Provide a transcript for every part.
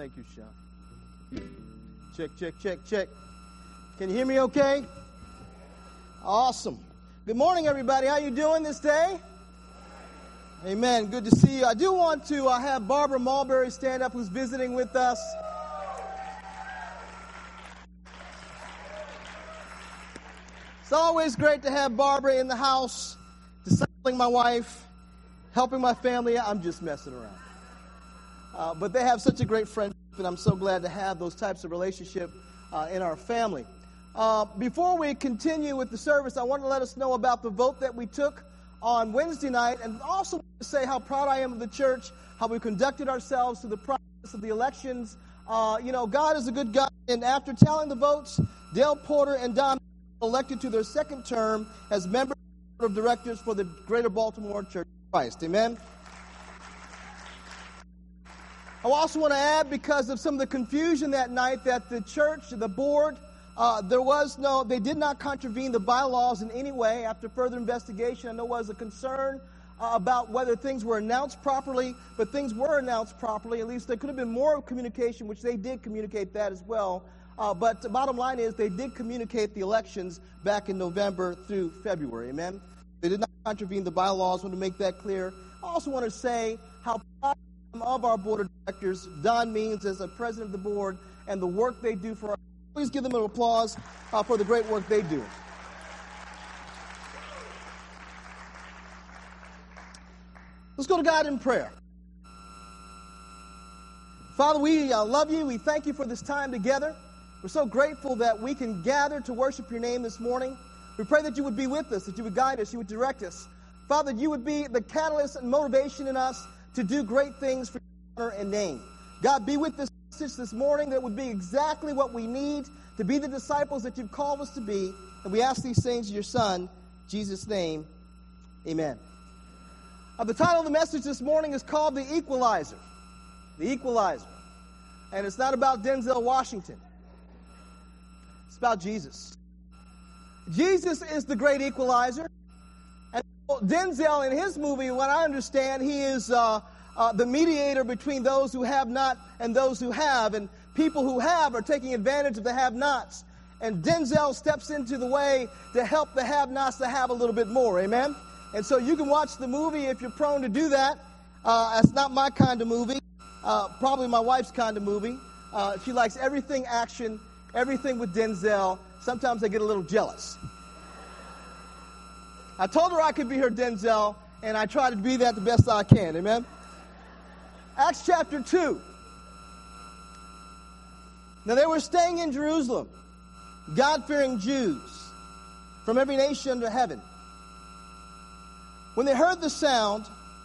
Thank you, Sean. Check, check, check, check. Can you hear me okay? Awesome. Good morning, everybody. How you doing this day? Amen. Good to see you. I do want to have Barbara Mulberry stand up, who's visiting with us. It's always great to have Barbara in the house, discipling my wife, helping my family. I'm just messing around. But they have such a great friendship, and I'm so glad to have those types of relationship in our family. Before we continue with the service, I want to let us know about the vote that we took on Wednesday night, and also to say how proud I am of the church, how we conducted ourselves through the process of the elections. God is a good God, and after tallying the votes, Dale Porter and Don elected to their second term as members of the board of directors for the Greater Baltimore Church of Christ. Amen. I also want to add, because of some of the confusion that night, that the church, the board, they did not contravene the bylaws in any way. After further investigation, I know was a concern about whether things were announced properly, but things were announced properly. At least there could have been more communication, which they did communicate that as well. But the bottom line is they did communicate the elections back in November through February. Amen? They did not contravene the bylaws. I want to make that clear. I also want to say how proud I am of our board of directors, Don Means as the president of the board, and the work they do for us. Please give them an applause for the great work they do. Let's go to God in prayer. Father, we love you. We thank you for this time together. We're so grateful that we can gather to worship your name this morning. We pray that you would be with us, that you would guide us, you would direct us. Father, you would be the catalyst and motivation in us to do great things for your honor and name. God, be with this message this morning that would be exactly what we need to be the disciples that you've called us to be. And we ask these things in your Son, Jesus' name. Amen. The title of the message this morning is called The Equalizer. The Equalizer. And it's not about Denzel Washington. It's about Jesus. Jesus is the great equalizer. And Denzel, in his movie, what I understand, he is the mediator between those who have not and those who have. And people who have are taking advantage of the have-nots. And Denzel steps into the way to help the have-nots to have a little bit more. Amen? And so you can watch the movie if you're prone to do that. That's not my kind of movie. Probably my wife's kind of movie. She likes everything action, everything with Denzel. Sometimes I get a little jealous. I told her I could be her Denzel, and I try to be that the best I can. Amen? Acts chapter 2. Now they were staying in Jerusalem, God-fearing Jews from every nation under heaven. When they heard the sound,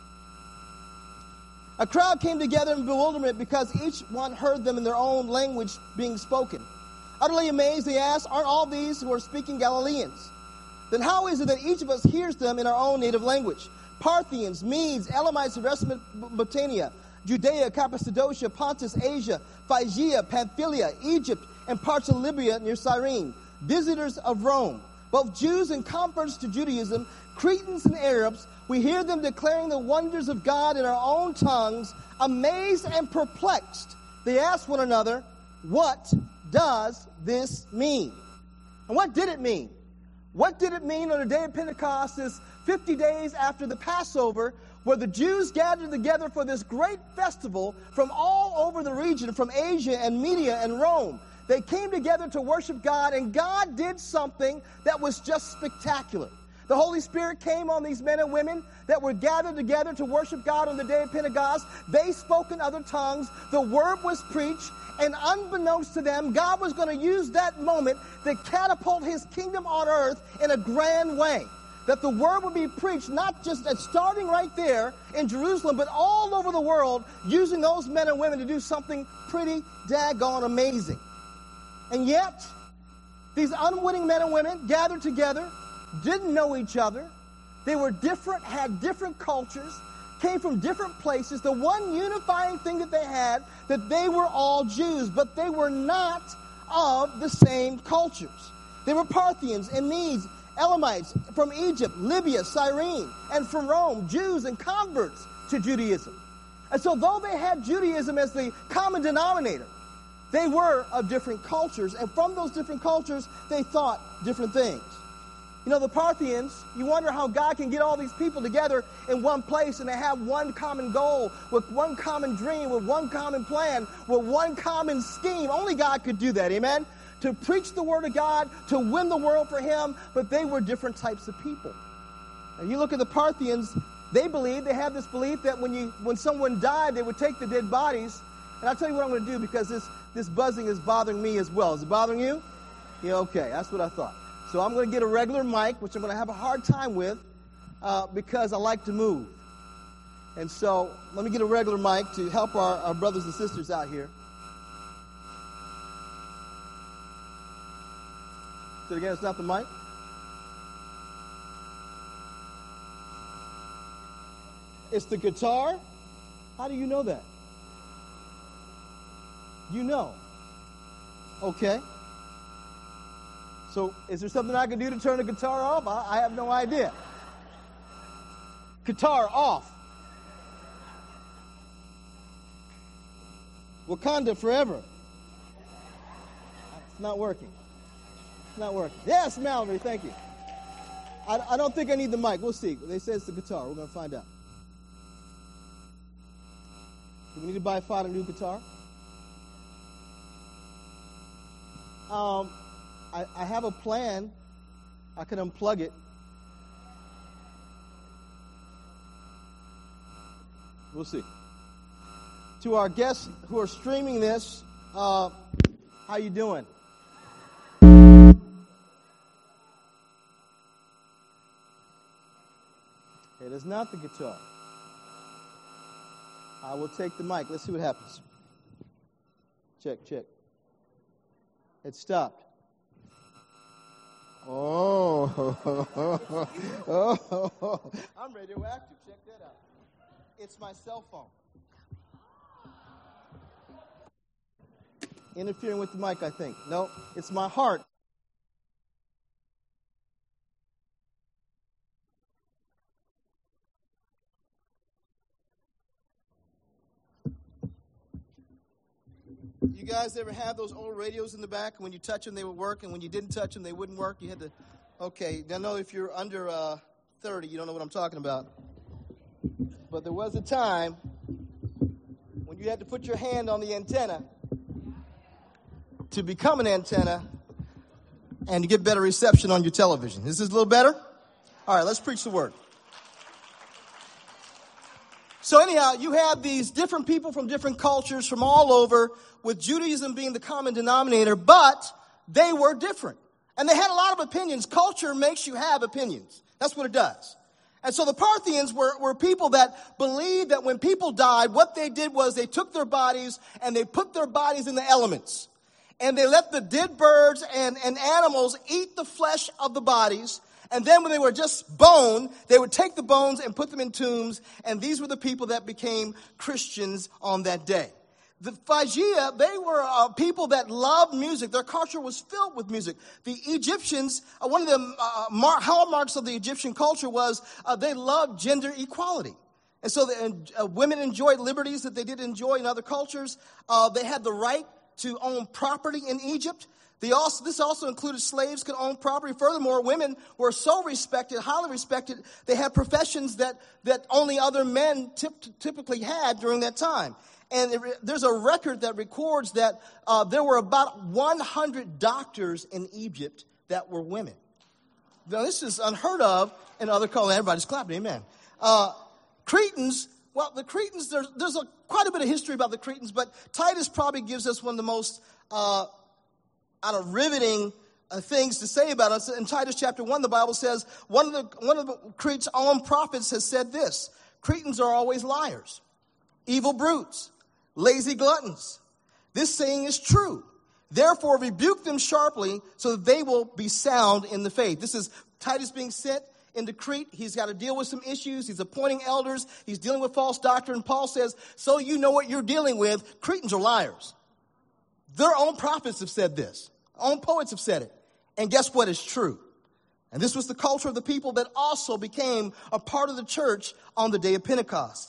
a crowd came together in bewilderment because each one heard them in their own language being spoken. Utterly amazed, they asked, "Aren't all these who are speaking Galileans? Then how is it that each of us hears them in our own native language? Parthians, Medes, Elamites, the rest of Mesopotamia, Judea, Cappadocia, Pontus, Asia, Phrygia, Pamphylia, Egypt, and parts of Libya near Cyrene, visitors of Rome, both Jews and converts to Judaism, Cretans and Arabs, we hear them declaring the wonders of God in our own tongues. Amazed and perplexed, they asked one another, 'What does this mean?'" And what did it mean? What did it mean on the day of Pentecost, this 50 days after the Passover, where the Jews gathered together for this great festival from all over the region, from Asia and Media and Rome? They came together to worship God, and God did something that was just spectacular. The Holy Spirit came on these men and women that were gathered together to worship God on the day of Pentecost. They spoke in other tongues. The word was preached. And unbeknownst to them, God was going to use that moment to catapult his kingdom on earth in a grand way. That the word would be preached not just starting right there in Jerusalem, but all over the world, using those men and women to do something pretty daggone amazing. And yet, these unwitting men and women gathered together, didn't know each other. They were different, had different cultures, came from different places. The one unifying thing that they had, that they were all Jews, but they were not of the same cultures. They were Parthians and Medes, Elamites from Egypt, Libya, Cyrene, and from Rome, Jews and converts to Judaism. And so though they had Judaism as the common denominator, they were of different cultures. And from those different cultures, they thought different things. You know, the Parthians, you wonder how God can get all these people together in one place and they have one common goal, with one common dream, with one common plan, with one common scheme. Only God could do that, amen? To preach the Word of God, to win the world for Him, but they were different types of people. And you look at the Parthians, they have this belief that when someone died, they would take the dead bodies. And I'll tell you what I'm going to do, because this buzzing is bothering me as well. Is it bothering you? Yeah, okay, that's what I thought. So I'm going to get a regular mic, which I'm going to have a hard time with because I like to move. And so let me get a regular mic to help our brothers and sisters out here. Say it again, it's not the mic? It's the guitar? How do you know that? You know. Okay. So, is there something I can do to turn the guitar off? I have no idea. Guitar off. Wakanda forever. It's not working. It's not working. Yes, Mallory, thank you. I don't think I need the mic. We'll see. They say it's the guitar. We're going to find out. Do we need to buy a new guitar? I have a plan. I can unplug it. We'll see. To our guests who are streaming this, how you doing? It is not the guitar. I will take the mic. Let's see what happens. Check. It stopped. Oh, I'm radioactive. Check that out. It's my cell phone. Interfering with the mic, I think. No, it's my heart. You guys ever have those old radios in the back? When you touch them, they would work, and when you didn't touch them, they wouldn't work? You had to, okay. I know if you're under 30, you don't know what I'm talking about. But there was a time when you had to put your hand on the antenna to become an antenna and to get better reception on your television. Is this a little better? All right, let's preach the word. So anyhow, you have these different people from different cultures from all over, with Judaism being the common denominator, but they were different. And they had a lot of opinions. Culture makes you have opinions. That's what it does. And so the Parthians were people that believed that when people died, what they did was they took their bodies and they put their bodies in the elements. And they let the dead birds and animals eat the flesh of the bodies. And then when they were just bone, they would take the bones and put them in tombs. And these were the people that became Christians on that day. The Phrygia, they were people that loved music. Their culture was filled with music. The Egyptians, one of the hallmarks of the Egyptian culture was they loved gender equality. And so women enjoyed liberties that they didn't enjoy in other cultures. They had the right to own property in Egypt. This also included slaves could own property. Furthermore, women were so respected, highly respected, they had professions that only other men typically had during that time. And there's a record that records that there were about 100 doctors in Egypt that were women. Now, this is unheard of in other cultures. Everybody's clapping, amen. Cretans, well, the Cretans, there's quite a bit of history about the Cretans, but Titus probably gives us one of the most riveting things to say about us. In Titus chapter 1, the Bible says, one of the Crete's own prophets has said this: Cretans are always liars, evil brutes, lazy gluttons. This saying is true. Therefore, rebuke them sharply so that they will be sound in the faith. This is Titus being sent into Crete. He's got to deal with some issues. He's appointing elders. He's dealing with false doctrine. Paul says, so you know what you're dealing with. Cretans are liars. Their own prophets have said this. Own poets have said it. And guess what? It's true. And this was the culture of the people that also became a part of the church on the day of Pentecost.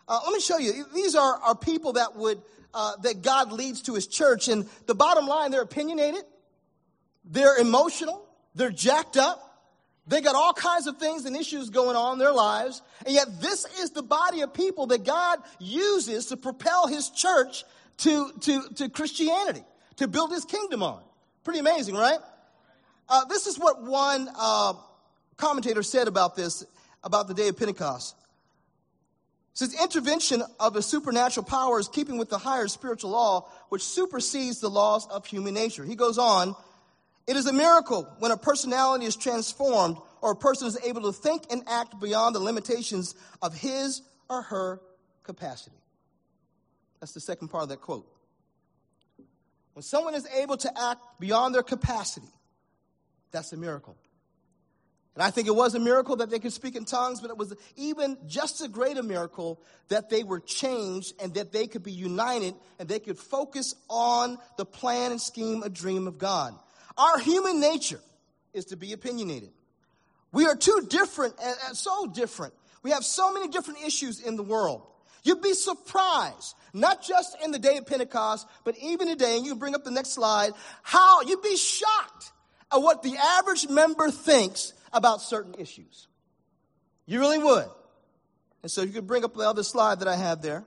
Let me show you. These are people that that God leads to his church. And the bottom line, they're opinionated. They're emotional. They're jacked up. They got all kinds of things and issues going on in their lives. And yet this is the body of people that God uses to propel his church to Christianity, to build his kingdom on. Pretty amazing, right? This is what one commentator said about this, about the day of Pentecost. It says, intervention of a supernatural power is keeping with the higher spiritual law, which supersedes the laws of human nature. He goes on, it is a miracle when a personality is transformed or a person is able to think and act beyond the limitations of his or her capacity. That's the second part of that quote. When someone is able to act beyond their capacity, that's a miracle. And I think it was a miracle that they could speak in tongues, but it was even just as great a miracle that they were changed and that they could be united and they could focus on the plan and scheme, a dream of God. Our human nature is to be opinionated. We are too different and so different. We have so many different issues in the world. You'd be surprised, not just in the day of Pentecost, but even today, and you can bring up the next slide, how you'd be shocked at what the average member thinks about certain issues. You really would. And so you could bring up the other slide that I have there.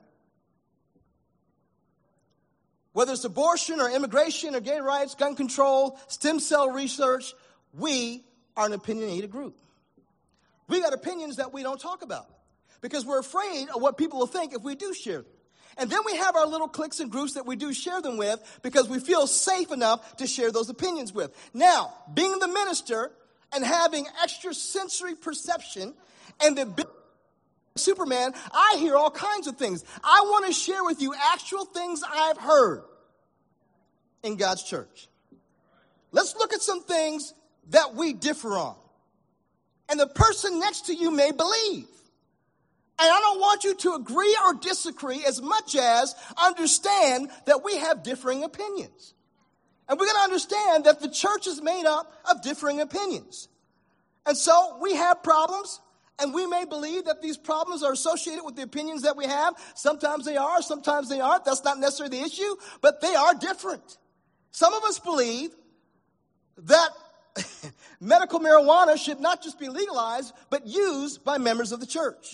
Whether it's abortion or immigration or gay rights, gun control, stem cell research, we are an opinionated group. We got opinions that we don't talk about because we're afraid of what people will think if we do share them. And then we have our little cliques and groups that we do share them with because we feel safe enough to share those opinions with. Now, being the minister and having extrasensory perception and the Superman, I hear all kinds of things. I want to share with you actual things I've heard in God's church. Let's look at some things that we differ on. And the person next to you may believe. And I don't want you to agree or disagree as much as understand that we have differing opinions. And we're going to understand that the church is made up of differing opinions. And so we have problems. And we may believe that these problems are associated with the opinions that we have. Sometimes they are, sometimes they aren't. That's not necessarily the issue, but they are different. Some of us believe that medical marijuana should not just be legalized, but used by members of the church.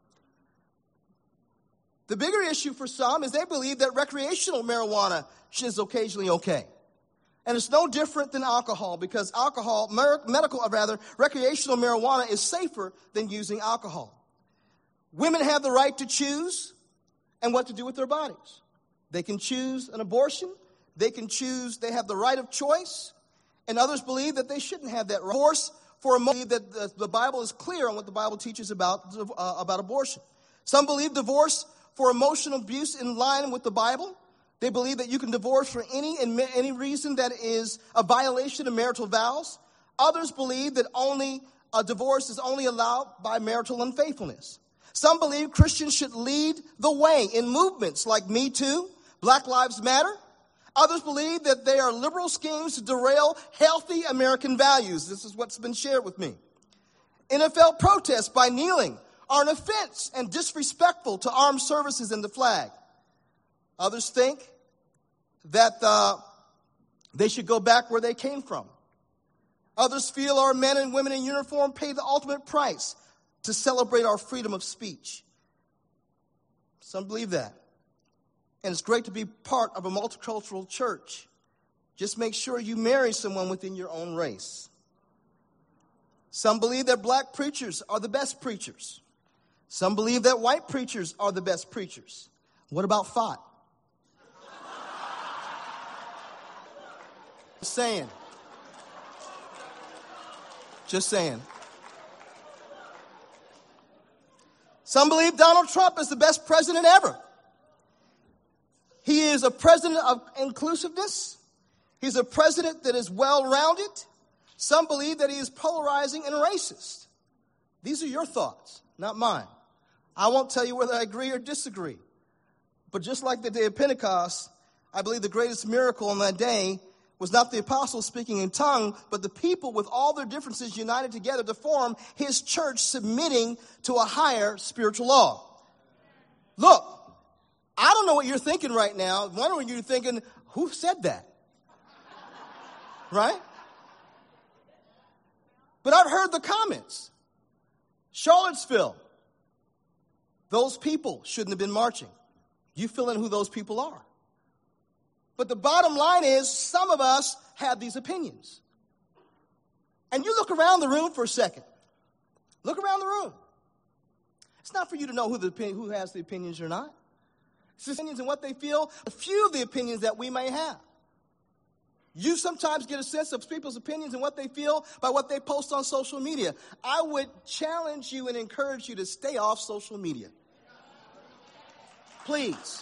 The bigger issue for some is they believe that recreational marijuana is occasionally okay. And it's no different than alcohol because recreational marijuana is safer than using alcohol. Women have the right to choose and what to do with their bodies. They can choose an abortion. They have the right of choice. And others believe that they shouldn't have that right. Divorce for a moment, that the Bible is clear on what the Bible teaches about abortion. Some believe divorce for emotional abuse in line with the Bible. They believe that you can divorce for any reason that is a violation of marital vows. Others believe that a divorce is only allowed by marital unfaithfulness. Some believe Christians should lead the way in movements like Me Too, Black Lives Matter. Others believe that they are liberal schemes to derail healthy American values. This is what's been shared with me. NFL protests by kneeling are an offense and disrespectful to armed services and the flag. Others think that they should go back where they came from. Others feel our men and women in uniform pay the ultimate price to celebrate our freedom of speech. Some believe that. And it's great to be part of a multicultural church. Just make sure you marry someone within your own race. Some believe that black preachers are the best preachers. Some believe that white preachers are the best preachers. What about FOT? Just saying. Some believe Donald Trump is the best president ever. He is a president of inclusiveness. He's a president that is well-rounded. Some believe that he is polarizing and racist. These are your thoughts, not mine. I won't tell you whether I agree or disagree. But just like the day of Pentecost, I believe the greatest miracle on that day was not the apostles speaking in tongue, but the people with all their differences united together to form his church, submitting to a higher spiritual law. Look, I don't know what you're thinking right now. One of you thinking, who said that? Right? But I've heard the comments. Charlottesville, those people shouldn't have been marching. You fill in who those people are. But the bottom line is, some of us have these opinions. And you look around the room for a second. Look around the room. It's not for you to know who has the opinions or not. It's just opinions and what they feel. A few of the opinions that we may have. You sometimes get a sense of people's opinions and what they feel by what they post on social media. I would challenge you and encourage you to stay off social media. Please.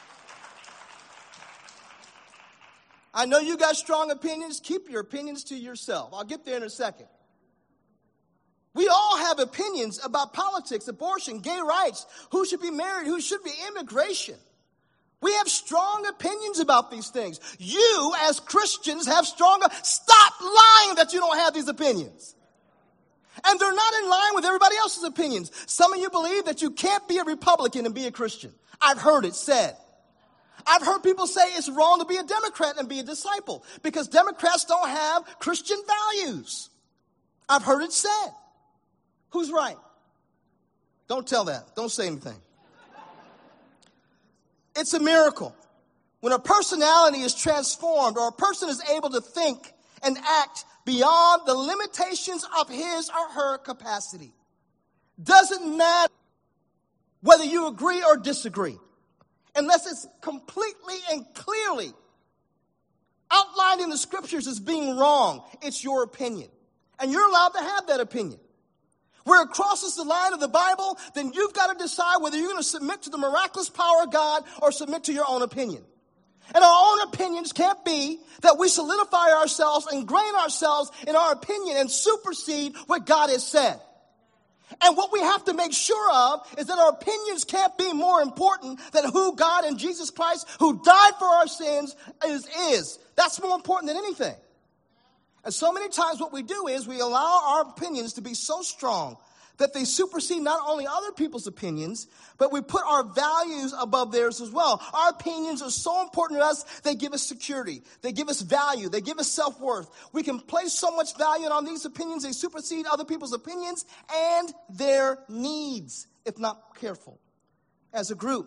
I know you got strong opinions. Keep your opinions to yourself. I'll get there in a second. We all have opinions about politics, abortion, gay rights, who should be married, who should be immigration. We have strong opinions about these things. You, as Christians, have stronger. Stop lying that you don't have these opinions. And they're not in line with everybody else's opinions. Some of you believe that you can't be a Republican and be a Christian. I've heard it said. I've heard people say it's wrong to be a Democrat and be a disciple because Democrats don't have Christian values. I've heard it said. Who's right? Don't tell that. Don't say anything. It's a miracle when a personality is transformed or a person is able to think and act beyond the limitations of his or her capacity. Doesn't matter whether you agree or disagree, unless it's completely and clearly outlined in the scriptures as being wrong. It's your opinion, and you're allowed to have that opinion. Where it crosses the line of the Bible, then you've got to decide whether you're going to submit to the miraculous power of God or submit to your own opinion. And our own opinions can't be that we solidify ourselves, ingrain ourselves in our opinion and supersede what God has said. And what we have to make sure of is that our opinions can't be more important than who God and Jesus Christ, who died for our sins, is. That's more important than anything. And so many times what we do is we allow our opinions to be so strong that they supersede not only other people's opinions, but we put our values above theirs as well. Our opinions are so important to us, they give us security. They give us value. They give us self-worth. We can place so much value on these opinions, they supersede other people's opinions and their needs, if not careful. As a group,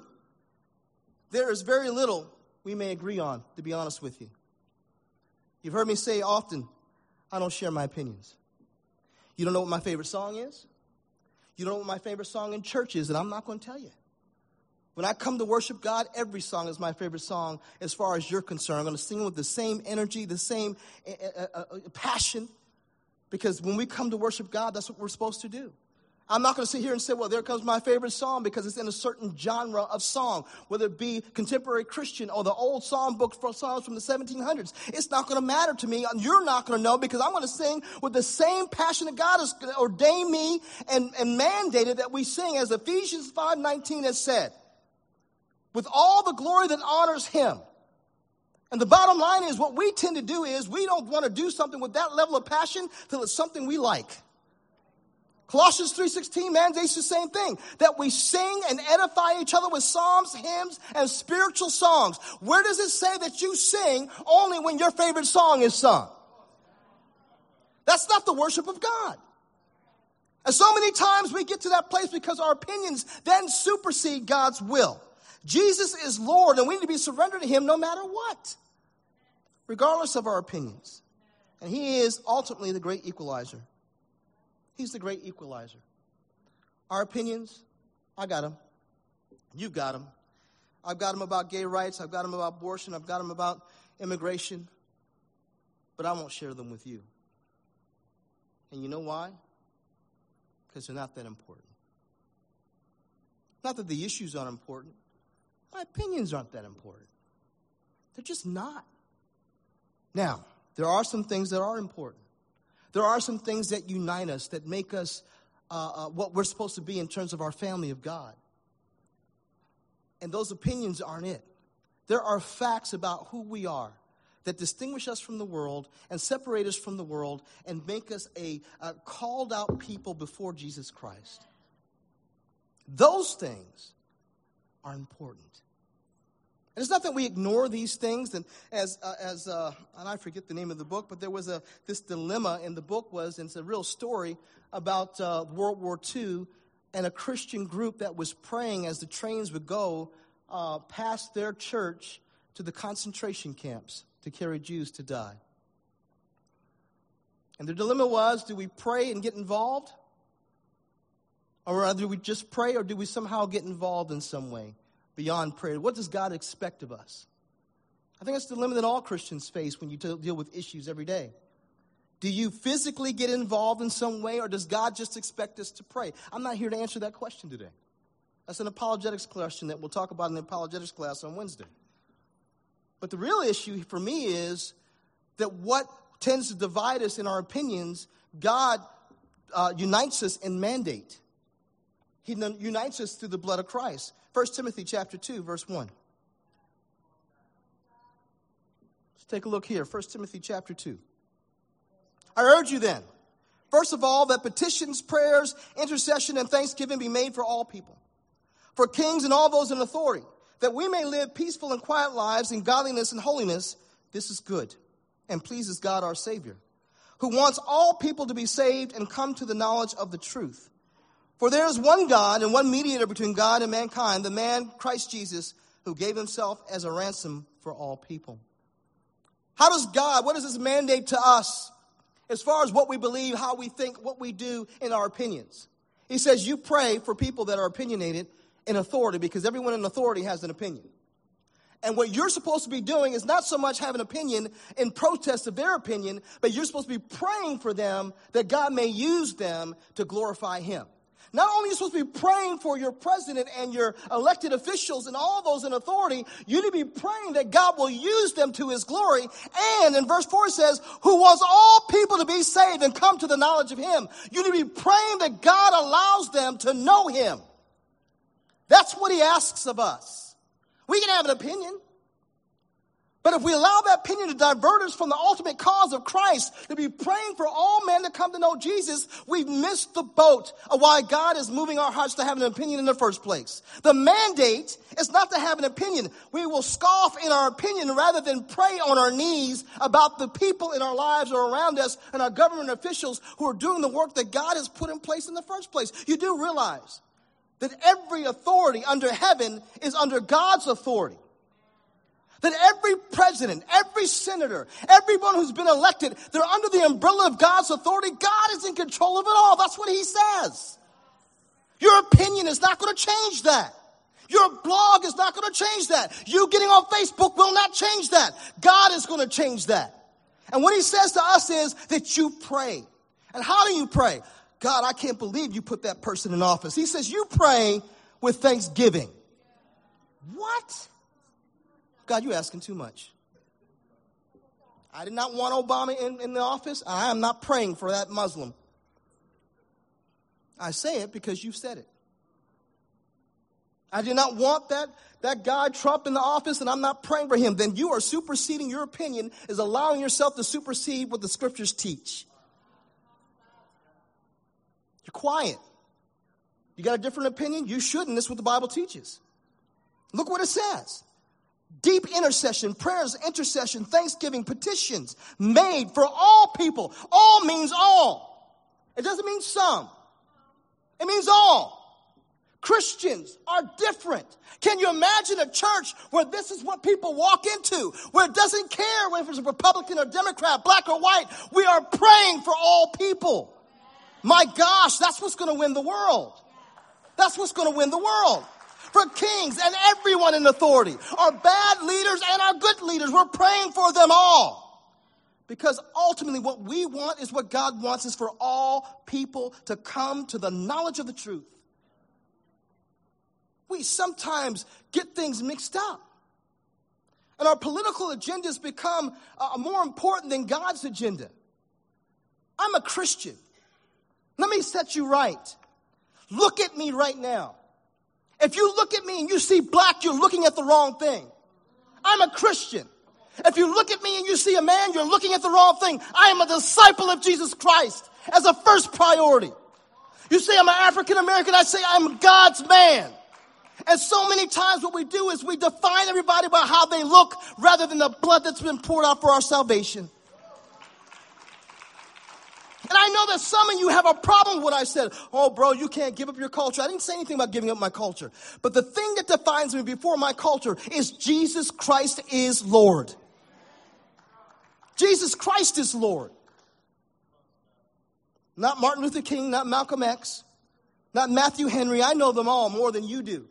there is very little we may agree on, to be honest with you. You've heard me say often, I don't share my opinions. You don't know what my favorite song is? You don't know what my favorite song in church is, and I'm not going to tell you. When I come to worship God, every song is my favorite song as far as you're concerned. I'm going to sing with the same energy, the same passion, because when we come to worship God, that's what we're supposed to do. I'm not going to sit here and say, well, there comes my favorite song because it's in a certain genre of song, whether it be contemporary Christian or the old song book for songs from the 1700s. It's not going to matter to me. You're not going to know because I'm going to sing with the same passion that God has ordained me and mandated that we sing, as Ephesians 5:19 has said, with all the glory that honors him. And the bottom line is what we tend to do is we don't want to do something with that level of passion till it's something we like. Colossians 3:16 mandates the same thing, that we sing and edify each other with psalms, hymns, and spiritual songs. Where does it say that you sing only when your favorite song is sung? That's not the worship of God. And so many times we get to that place because our opinions then supersede God's will. Jesus is Lord, and we need to be surrendered to him no matter what, regardless of our opinions. And he is ultimately the great equalizer. He's the great equalizer. Our opinions, I got them. You got them. I've got them about gay rights. I've got them about abortion. I've got them about immigration. But I won't share them with you. And you know why? Because they're not that important. Not that the issues aren't important. My opinions aren't that important. They're just not. Now, there are some things that are important. There are some things that unite us, that make us what we're supposed to be in terms of our family of God. And those opinions aren't it. There are facts about who we are that distinguish us from the world and separate us from the world and make us a called out people before Jesus Christ. Those things are important. And it's not that we ignore these things. And and I forget the name of the book, but there was this dilemma in the book and it's a real story about World War II and a Christian group that was praying as the trains would go past their church to the concentration camps to carry Jews to die. And their dilemma was, do we pray and get involved? Or do we just pray, or do we somehow get involved in some way beyond prayer? What does God expect of us? I think that's the dilemma that all Christians face when you deal with issues every day. Do you physically get involved in some way, or does God just expect us to pray? I'm not here to answer that question today. That's an apologetics question that we'll talk about in the apologetics class on Wednesday. But the real issue for me is that what tends to divide us in our opinions, God unites us in mandate. He unites us through the blood of Christ. 1 Timothy chapter 2, verse 1. Let's take a look here. 1 Timothy chapter 2. I urge you then, first of all, that petitions, prayers, intercession, and thanksgiving be made for all people, for kings and all those in authority, that we may live peaceful and quiet lives in godliness and holiness. This is good and pleases God our Savior, who wants all people to be saved and come to the knowledge of the truth. For there is one God and one mediator between God and mankind, the man Christ Jesus, who gave himself as a ransom for all people. What does this mandate to us as far as what we believe, how we think, what we do in our opinions? He says you pray for people that are opinionated in authority, because everyone in authority has an opinion. And what you're supposed to be doing is not so much have an opinion in protest of their opinion, but you're supposed to be praying for them that God may use them to glorify him. Not only are you supposed to be praying for your president and your elected officials and all those in authority, you need to be praying that God will use them to his glory. And in verse 4 it says, who wants all people to be saved and come to the knowledge of him. You need to be praying that God allows them to know him. That's what he asks of us. We can have an opinion. But if we allow that opinion to divert us from the ultimate cause of Christ, to be praying for all men to come to know Jesus, we've missed the boat of why God is moving our hearts to have an opinion in the first place. The mandate is not to have an opinion. We will scoff in our opinion rather than pray on our knees about the people in our lives or around us and our government officials who are doing the work that God has put in place in the first place. You do realize that every authority under heaven is under God's authority. That every president, every senator, everyone who's been elected, they're under the umbrella of God's authority. God is in control of it all. That's what he says. Your opinion is not going to change that. Your blog is not going to change that. You getting on Facebook will not change that. God is going to change that. And what he says to us is that you pray. And how do you pray? God, I can't believe you put that person in office. He says you pray with thanksgiving. What? God, you're asking too much. I did not want Obama in the office. I am not praying for that Muslim. I say it because you've said it. I did not want that guy Trump in the office, and I'm not praying for him. Then you are superseding, your opinion is allowing yourself to supersede what the scriptures teach. You're quiet. You got a different opinion? You shouldn't. This is what the Bible teaches. Look what it says. Deep intercession, prayers, intercession, thanksgiving, petitions made for all people. All means all. It doesn't mean some. It means all. Christians are different. Can you imagine a church where this is what people walk into, where it doesn't care whether it's a Republican or Democrat, black or white? We are praying for all people. My gosh, that's what's going to win the world. That's what's going to win the world. For kings and everyone in authority, our bad leaders and our good leaders, we're praying for them all. Because ultimately what we want is what God wants, is for all people to come to the knowledge of the truth. We sometimes get things mixed up. And our political agendas become more important than God's agenda. I'm a Christian. Let me set you right. Look at me right now. If you look at me and you see black, you're looking at the wrong thing. I'm a Christian. If you look at me and you see a man, you're looking at the wrong thing. I am a disciple of Jesus Christ as a first priority. You say I'm an African American, I say I'm God's man. And so many times what we do is we define everybody by how they look rather than the blood that's been poured out for our salvation. And I know that some of you have a problem with what I said. Oh, bro, you can't give up your culture. I didn't say anything about giving up my culture. But the thing that defines me before my culture is Jesus Christ is Lord. Jesus Christ is Lord. Not Martin Luther King, not Malcolm X, not Matthew Henry. I know them all more than you do.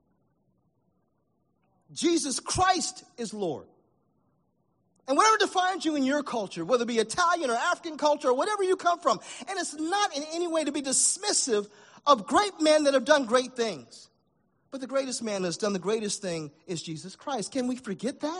Jesus Christ is Lord. And whatever defines you in your culture, whether it be Italian or African culture or whatever you come from, and it's not in any way to be dismissive of great men that have done great things. But the greatest man that's done the greatest thing is Jesus Christ. Can we forget that?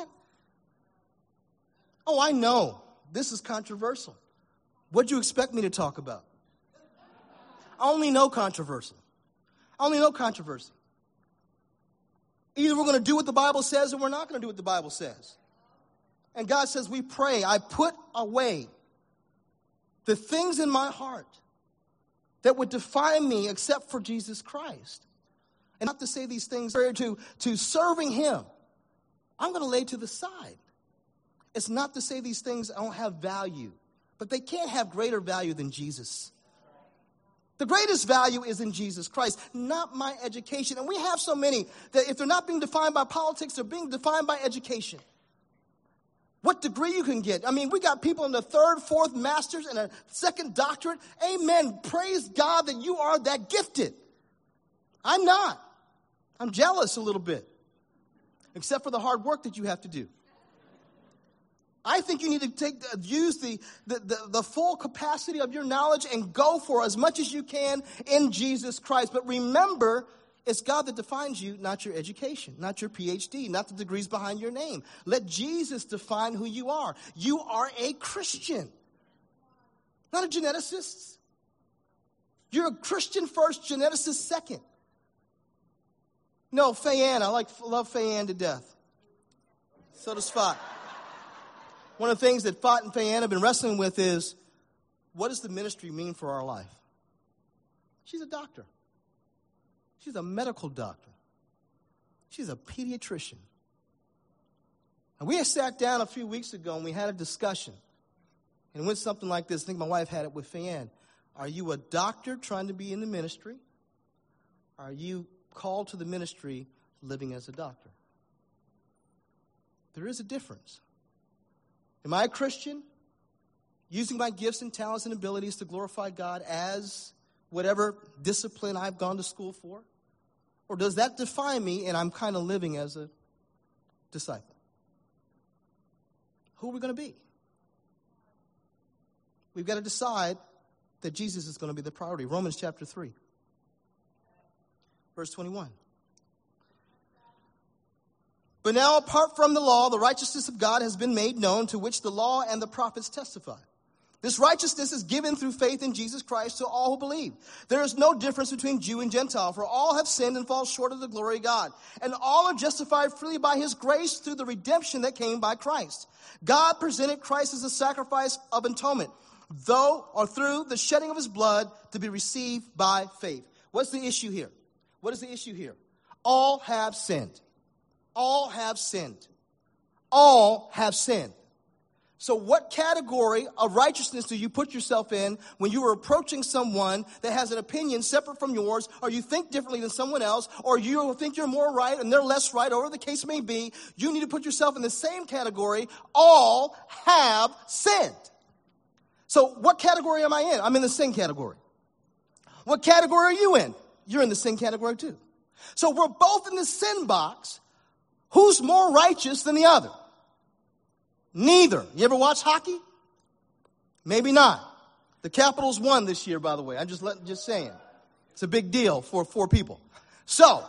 Oh, I know. This is controversial. What'd you expect me to talk about? I only know controversy. I only know controversy. Either we're going to do what the Bible says or we're not going to do what the Bible says. And God says, we pray, I put away the things in my heart that would define me except for Jesus Christ. And not to say these things to serving him. I'm going to lay to the side. It's not to say these things don't have value, but they can't have greater value than Jesus. The greatest value is in Jesus Christ, not my education. And we have so many that if they're not being defined by politics, they're being defined by education. What degree you can get. I mean, we got people in the 3rd, 4th masters and a 2nd doctorate. Amen. Praise God that you are that gifted. I'm not. I'm jealous a little bit. Except for the hard work that you have to do. I think you need to use the full capacity of your knowledge and go for as much as you can in Jesus Christ. But remember, it's God that defines you, not your education, not your PhD, not the degrees behind your name. Let Jesus define who you are. You are a Christian, not a geneticist. You're a Christian first, geneticist second. No, Faye-Ann. I love Faye-Ann to death. So does Fat. One of the things that Fat and Faye-Ann have been wrestling with is, what does the ministry mean for our life? She's a doctor. She's a medical doctor. She's a pediatrician. And we had sat down a few weeks ago and we had a discussion. And it went something like this. I think my wife had it with Faye-Ann. Are you a doctor trying to be in the ministry? Are you called to the ministry living as a doctor? There is a difference. Am I a Christian using my gifts and talents and abilities to glorify God as whatever discipline I've gone to school for? Or does that define me and I'm kind of living as a disciple? Who are we going to be? We've got to decide that Jesus is going to be the priority. Romans chapter 3, verse 21. But now, apart from the law, the righteousness of God has been made known, to which the law and the prophets testify. This righteousness is given through faith in Jesus Christ to all who believe. There is no difference between Jew and Gentile, for all have sinned and fall short of the glory of God. And all are justified freely by his grace through the redemption that came by Christ. God presented Christ as a sacrifice of atonement, through the shedding of his blood, to be received by faith. What's the issue here? What is the issue here? All have sinned. All have sinned. All have sinned. So what category of righteousness do you put yourself in when you are approaching someone that has an opinion separate from yours, or you think differently than someone else, or you think you're more right and they're less right, or whatever the case may be? You need to put yourself in the same category. All have sinned. So what category am I in? I'm in the sin category. What category are you in? You're in the sin category too. So we're both in the sin box. Who's more righteous than the other? Neither. You ever watch hockey? Maybe not. The Capitals won this year, by the way. I'm just saying. It's a big deal for 4 people. So,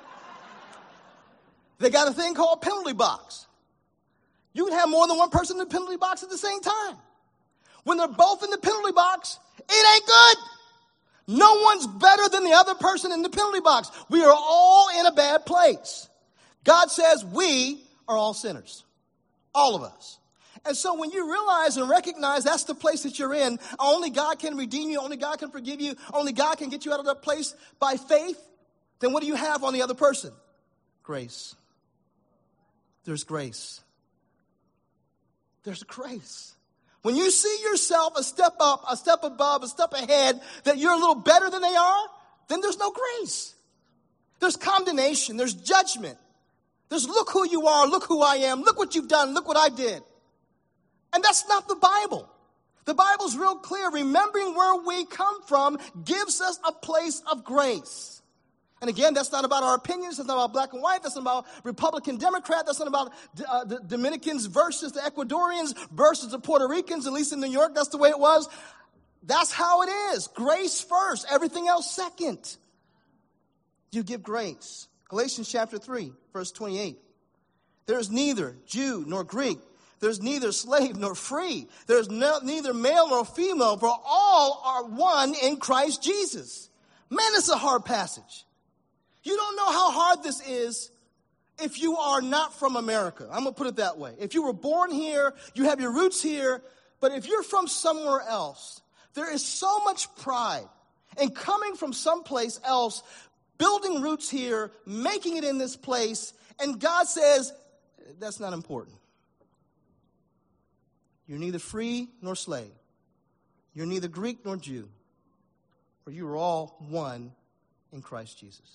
they got a thing called penalty box. You can have more than one person in the penalty box at the same time. When they're both in the penalty box, it ain't good. No one's better than the other person in the penalty box. We are all in a bad place. God says we are all sinners. All of us. And so when you realize and recognize that's the place that you're in, only God can redeem you, only God can forgive you, only God can get you out of that place by faith, then what do you have on the other person? Grace. There's grace. There's grace. When you see yourself a step up, a step above, a step ahead, that you're a little better than they are, then there's no grace. There's condemnation. There's judgment. There's look who you are, look who I am, look what you've done, look what I did. And that's not the Bible. The Bible's real clear. Remembering where we come from gives us a place of grace. And again, that's not about our opinions. That's not about black and white. That's not about Republican, Democrat. That's not about the Dominicans versus the Ecuadorians versus the Puerto Ricans, at least in New York. That's the way it was. That's how it is. Grace first, everything else second. You give grace. Galatians chapter 3, verse 28. There is neither Jew nor Greek. There's neither slave nor free. There's neither male nor female, for all are one in Christ Jesus. Man, it's a hard passage. You don't know how hard this is if you are not from America. I'm going to put it that way. If you were born here, you have your roots here, but if you're from somewhere else, there is so much pride in coming from someplace else, building roots here, making it in this place, and God says, that's not important. You're neither free nor slave. You're neither Greek nor Jew, for you are all one in Christ Jesus.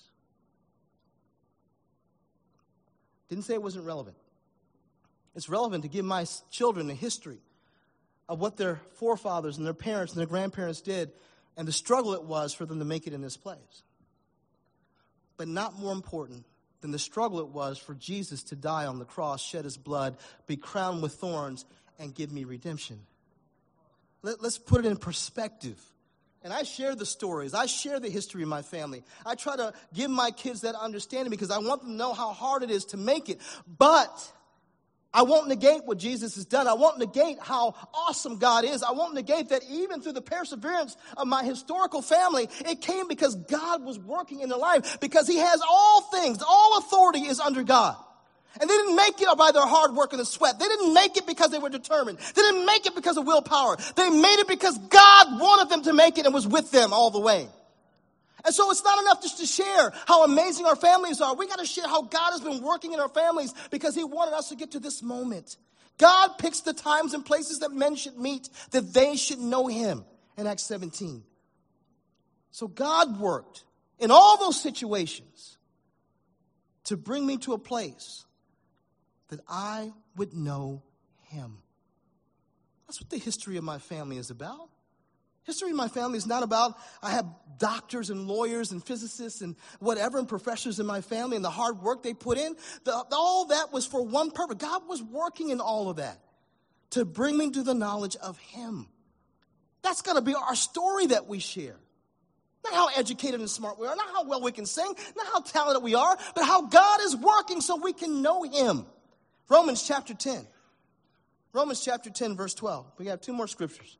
Didn't say it wasn't relevant. It's relevant to give my children a history of what their forefathers and their parents and their grandparents did and the struggle it was for them to make it in this place. But not more important than the struggle it was for Jesus to die on the cross, shed his blood, be crowned with thorns, and give me redemption. Let's put it in perspective. And I share the stories. I share the history of my family. I try to give my kids that understanding because I want them to know how hard it is to make it. But I won't negate what Jesus has done. I won't negate how awesome God is. I won't negate that even through the perseverance of my historical family, it came because God was working in their life. Because he has all things. All authority is under God. And they didn't make it by their hard work and the sweat. They didn't make it because they were determined. They didn't make it because of willpower. They made it because God wanted them to make it and was with them all the way. And so it's not enough just to share how amazing our families are. We got to share how God has been working in our families because he wanted us to get to this moment. God picks the times and places that men should meet, that they should know him in Acts 17. So God worked in all those situations to bring me to a place that I would know him. That's what the history of my family is about. History of my family is not about, I have doctors and lawyers and physicists and whatever and professors in my family and the hard work they put in. All that was for one purpose. God was working in all of that to bring me to the knowledge of him. That's got to be our story that we share. Not how educated and smart we are, not how well we can sing, not how talented we are, but how God is working so we can know him. Romans chapter 10. Romans chapter 10, verse 12. We have two more scriptures.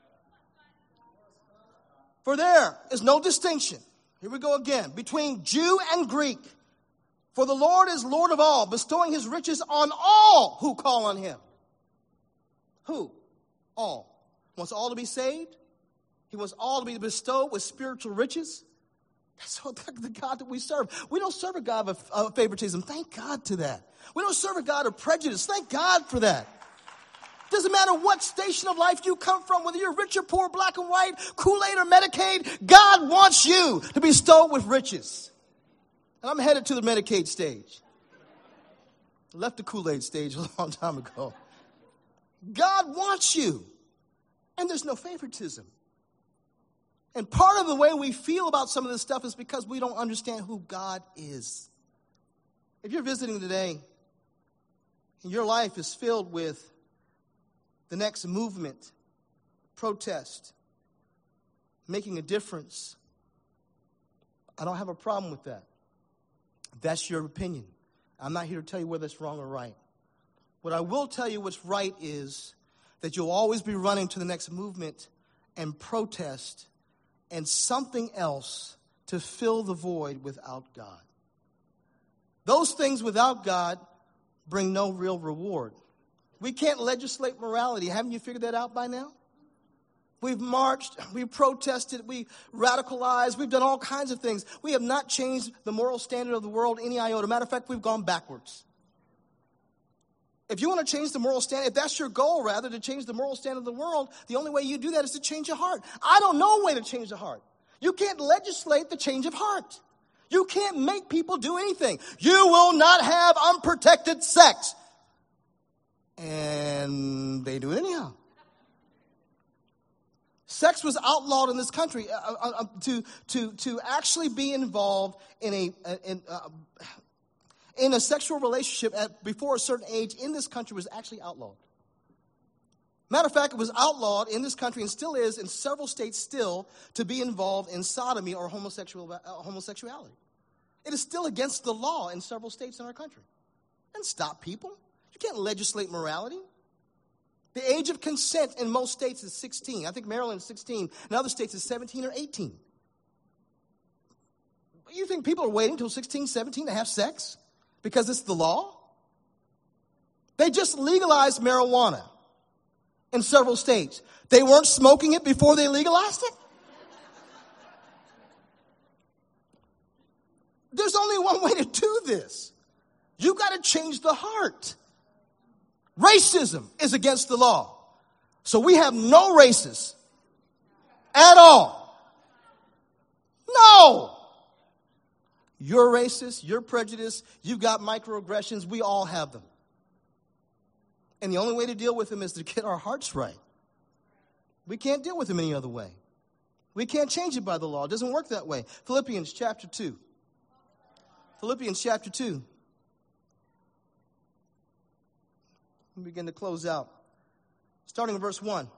For there is no distinction, here we go again, between Jew and Greek. For the Lord is Lord of all, bestowing his riches on all who call on him. Who? All. He wants all to be saved. He wants all to be bestowed with spiritual riches. That's the God that we serve. We don't serve a God of favoritism. Thank God to that. We don't serve a God of prejudice. Thank God for that. Doesn't matter what station of life you come from, whether you're rich or poor, black and white, Kool-Aid or Medicaid, God wants you to be bestowed with riches. And I'm headed to the Medicaid stage. I left the Kool-Aid stage a long time ago. God wants you. And there's no favoritism. And part of the way we feel about some of this stuff is because we don't understand who God is. If you're visiting today and your life is filled with the next movement, protest, making a difference, I don't have a problem with that. That's your opinion. I'm not here to tell you whether it's wrong or right. What I will tell you what's right is that you'll always be running to the next movement and protest and something else to fill the void without God. Those things without God bring no real reward. We can't legislate morality. Haven't you figured that out by now? We've marched, we've protested, we radicalized, we've done all kinds of things. We have not changed the moral standard of the world any iota. Matter of fact, we've gone backwards. If you want to change the moral standard, if that's your goal, rather, to change the moral standard of the world, the only way you do that is to change your heart. I don't know a way to change the heart. You can't legislate the change of heart. You can't make people do anything. You will not have unprotected sex. And they do it anyhow. Sex was outlawed in this country. To actually be involved in a sexual relationship before a certain age in this country was actually outlawed. Matter of fact, it was outlawed in this country and still is in several states still to be involved in sodomy or homosexuality. It is still against the law in several states in our country. And stop people. You can't legislate morality. The age of consent in most states is 16. I think Maryland is 16. In other states it's 17 or 18. You think people are waiting until 16, 17 to have sex because it's the law? They just legalized marijuana in several states. They weren't smoking it before they legalized it? There's only one way to do this. You got to change the heart. Racism is against the law. So we have no racists at all. No. You're racist, you're prejudiced, you've got microaggressions, we all have them. And the only way to deal with them is to get our hearts right. We can't deal with them any other way. We can't change it by the law. It doesn't work that way. Philippians chapter 2. Philippians chapter 2. We begin to close out. Starting in verse 1.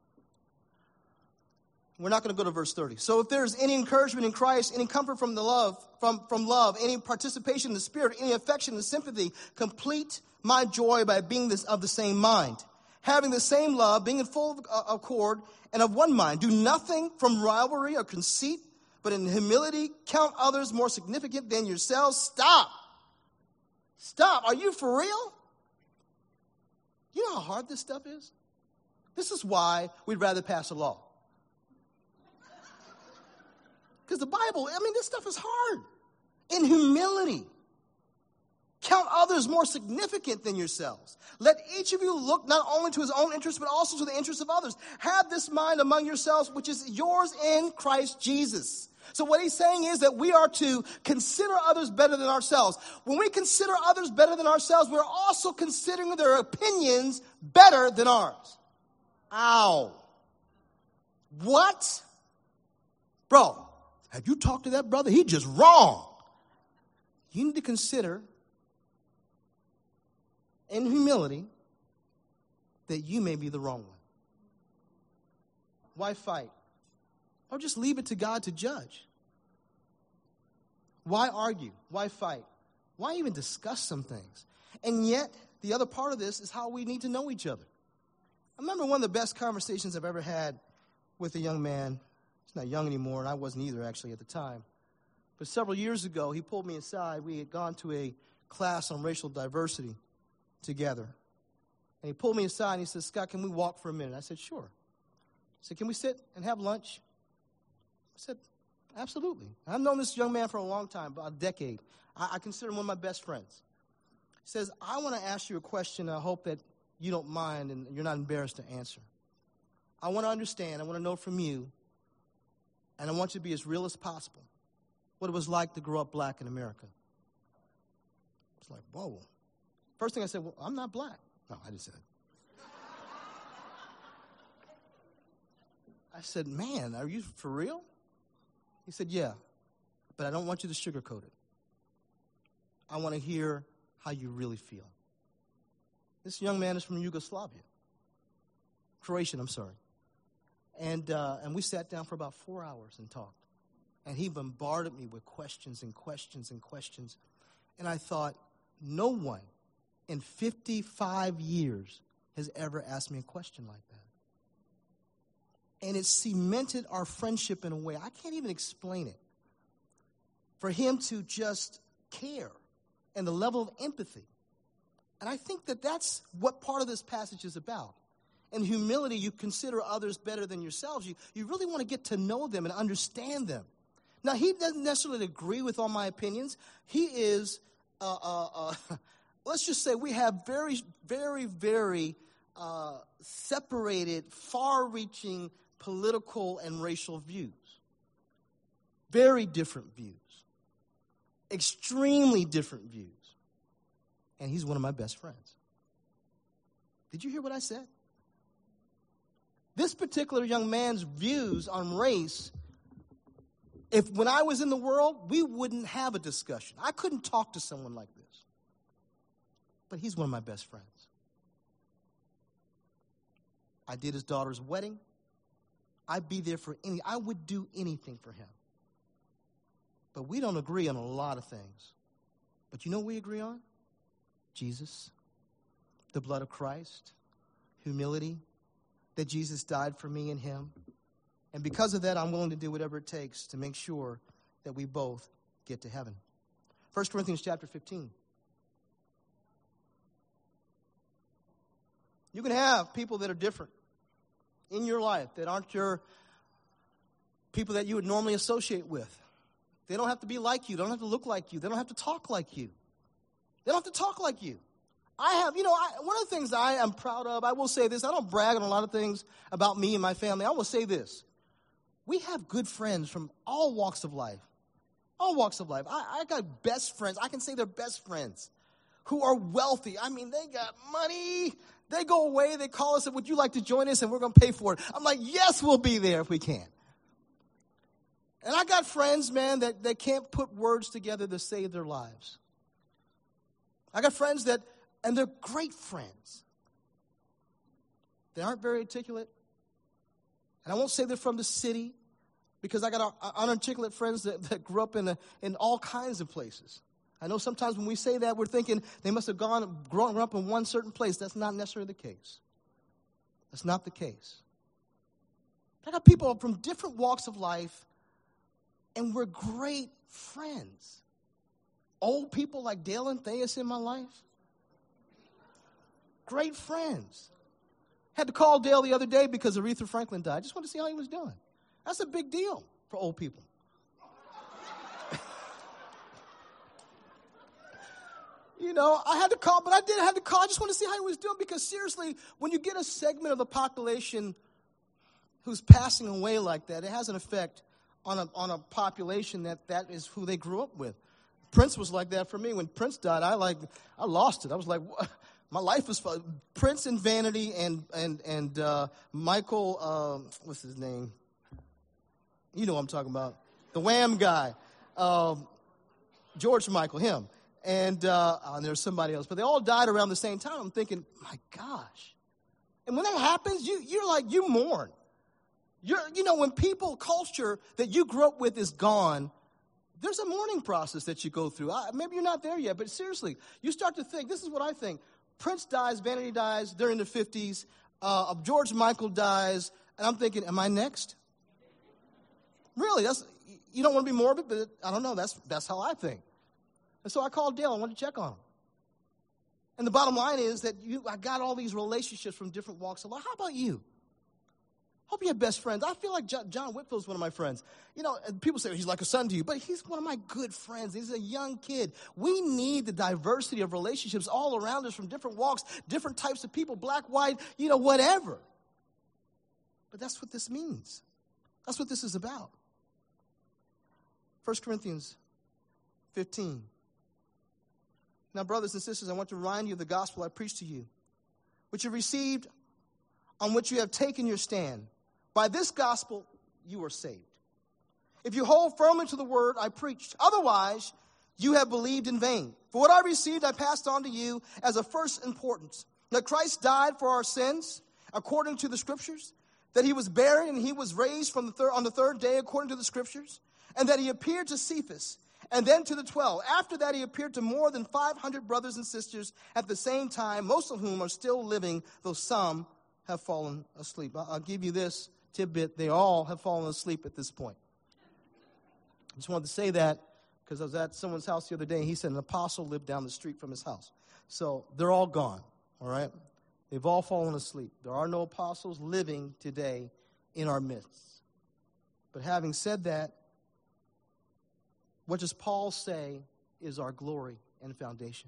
We're not going to go to verse 30. So if there's any encouragement in Christ, any comfort from the love, from love, any participation in the Spirit, any affection and sympathy, complete my joy by being of the same mind, having the same love, being in full accord and of one mind. Do nothing from rivalry or conceit, but in humility count others more significant than yourselves. Stop. Stop. Are you for real? You know how hard this stuff is? This is why we'd rather pass a law. Because the Bible, this stuff is hard. In humility, count others more significant than yourselves. Let each of you look not only to his own interests, but also to the interests of others. Have this mind among yourselves, which is yours in Christ Jesus. So what he's saying is that we are to consider others better than ourselves. When we consider others better than ourselves, we're also considering their opinions better than ours. Ow. What? Bro, have you talked to that brother? He's just wrong. You need to consider in humility that you may be the wrong one. Why fight? Or just leave it to God to judge. Why argue? Why fight? Why even discuss some things? And yet, the other part of this is how we need to know each other. I remember one of the best conversations I've ever had with a young man. He's not young anymore, and I wasn't either, actually, at the time. But several years ago, he pulled me aside. We had gone to a class on racial diversity together. And he pulled me aside, and he said, Scott, can we walk for a minute? I said, sure. He said, can we sit and have lunch? I said, absolutely. I've known this young man for a long time, about a decade. I consider him one of my best friends. He says, I want to ask you a question. I hope that you don't mind and you're not embarrassed to answer. I want to understand. I want to know from you. And I want you to be as real as possible what it was like to grow up black in America. It's like, whoa. First thing I said, well, I'm not black. No, I just said it. I said, man, are you for real? He said, yeah, but I don't want you to sugarcoat it. I want to hear how you really feel. This young man is from Yugoslavia. Croatian, I'm sorry. And we sat down for about 4 hours and talked. And he bombarded me with questions and questions and questions. And I thought, no one in 55 years has ever asked me a question like that. And it cemented our friendship in a way I can't even explain it. For him to just care and the level of empathy. And I think that that's what part of this passage is about. in humility, you consider others better than yourselves. You really want to get to know them and understand them. Now, he doesn't necessarily agree with all my opinions. He is, let's just say we have very, very, very separated, far-reaching political and racial views. Very different views. Extremely different views. And he's one of my best friends. Did you hear what I said? This particular young man's views on race, if when I was in the world, we wouldn't have a discussion. I couldn't talk to someone like this. But he's one of my best friends. I did his daughter's wedding. I'd be there I would do anything for him. But we don't agree on a lot of things. But you know what we agree on? Jesus, the blood of Christ, humility, that Jesus died for me and him. And because of that, I'm willing to do whatever it takes to make sure that we both get to heaven. 1 Corinthians chapter 15. You can have people that are different in your life that aren't your people that you would normally associate with. They don't have to be like you. They don't have to look like you. They don't have to talk like you. They don't have to talk like you. One of the things I am proud of, I will say this, I don't brag on a lot of things about me and my family. I will say this. We have good friends from all walks of life. All walks of life. I got best friends. I can say they're best friends who are wealthy. I mean, they got money. They go away. They call us and would you like to join us? And we're going to pay for it. I'm like, yes, we'll be there if we can. And I got friends, man, that they can't put words together to save their lives. I got friends and they're great friends. They aren't very articulate. And I won't say they're from the city because I got unarticulate friends that grew up in all kinds of places. I know sometimes when we say that, we're thinking they must have grown up in one certain place. That's not necessarily the case. That's not the case. I got people from different walks of life, and we're great friends. Old people like Dale and Theus in my life. Great friends. Had to call Dale the other day because Aretha Franklin died. I just wanted to see how he was doing. That's a big deal for old people. I had to call, but I didn't have to call. I just wanted to see how he was doing because seriously, when you get a segment of the population who's passing away like that, it has an effect on a population that is who they grew up with. Prince was like that for me. When Prince died, I lost it. I was like, what? My life was Prince and Vanity and Michael, what's his name? You know what I'm talking about. The Wham guy. George Michael, him. And there's somebody else. But they all died around the same time. I'm thinking, my gosh. And when that happens, you mourn. When culture that you grew up with is gone, there's a mourning process that you go through. Maybe you're not there yet, but seriously, you start to think, this is what I think. Prince dies, Vanity dies, they're in the 50s. George Michael dies, and I'm thinking, am I next? Really, you don't want to be morbid, but I don't know, that's how I think. And so I called Dale, I wanted to check on him. And the bottom line is that I got all these relationships from different walks of life. How about you? Hope you have best friends. I feel like John Whitfield's one of my friends. People say he's like a son to you, but he's one of my good friends. He's a young kid. We need the diversity of relationships all around us from different walks, different types of people, black, white, whatever. But that's what this means. That's what this is about. 1 Corinthians 15. Now, brothers and sisters, I want to remind you of the gospel I preached to you, which you received, on which you have taken your stand. By this gospel, you are saved. If you hold firmly to the word I preached, otherwise, you have believed in vain. For what I received, I passed on to you as of first importance. That Christ died for our sins, according to the Scriptures, that he was buried and he was raised on the third day, according to the Scriptures, and that he appeared to Cephas, and then to the 12. After that, he appeared to more than 500 brothers and sisters at the same time, most of whom are still living, though some have fallen asleep. I'll give you this tidbit. They all have fallen asleep at this point. I just wanted to say that because I was at someone's house the other day, and he said an apostle lived down the street from his house. So they're all gone, all right? They've all fallen asleep. There are no apostles living today in our midst. But having said that, what does Paul say is our glory and foundation?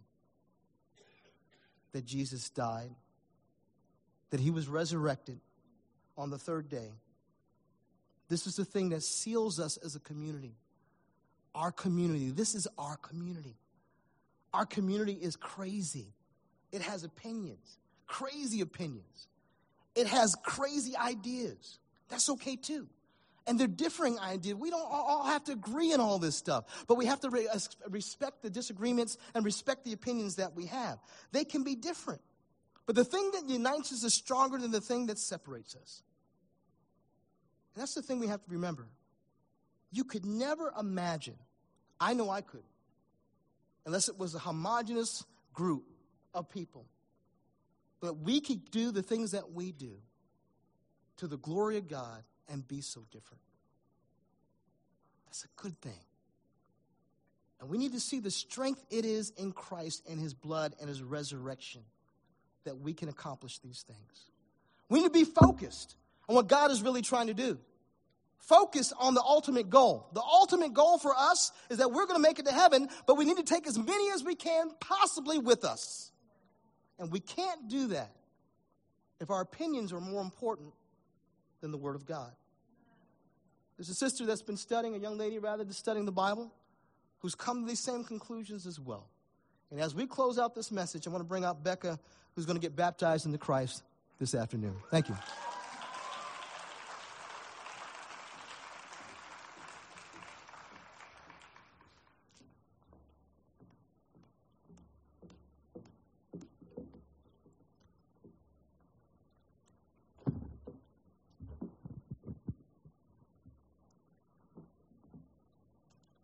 That Jesus died, that he was resurrected on the third day. This is the thing that seals us as a community. Our community. This is our community. Our community is crazy. It has opinions, crazy opinions. It has crazy ideas. That's okay too. And they're differing ideas. We don't all have to agree on all this stuff, but we have to respect the disagreements and respect the opinions that we have. They can be different. But the thing that unites us is stronger than the thing that separates us. And that's the thing we have to remember. You could never imagine, I know I couldn't, unless it was a homogenous group of people, but we could do the things that we do to the glory of God and be so different. That's a good thing. And we need to see the strength it is in Christ and his blood and his resurrection that we can accomplish these things. We need to be focused on what God is really trying to do. Focus on the ultimate goal. The ultimate goal for us is that we're going to make it to heaven, but we need to take as many as we can possibly with us. And we can't do that if our opinions are more important than the Word of God. There's a sister that's been studying, a young lady rather, that's studying the Bible, who's come to these same conclusions as well. And as we close out this message, I want to bring out Becca, who's going to get baptized into Christ this afternoon. Thank you.